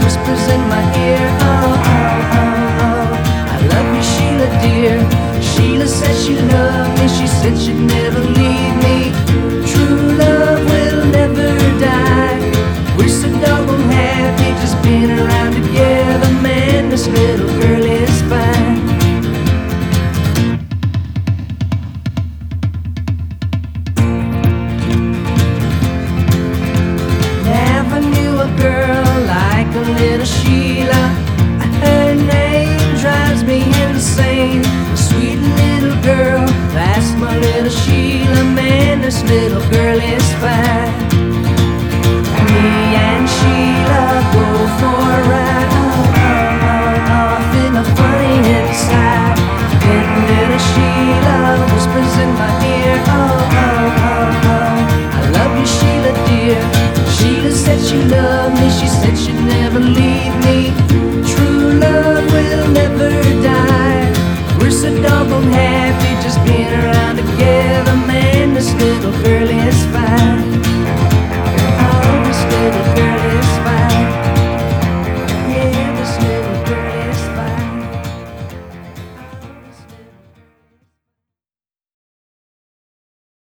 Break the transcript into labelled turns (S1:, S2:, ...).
S1: whispers in my ear. Oh, oh, oh, oh, I love you, Sheila, dear. Sheila said she loved me, she said she'd never leave me. True love will never die. We're so doggone happy just being around together. Man, this little girl is fine. Never knew a girl like a little Sheila. Her name drives me insane. Sweet little girl, that's my little Sheila. Man, this little girl is fine. Me and Sheila go for a ride, off in a funny inside. Then little Sheila whispers in my ear. Oh, oh, oh, oh, I love you, Sheila, dear. Sheila said she loved me, she said she'd never leave me. True love will never die. We're so doggone happy just being around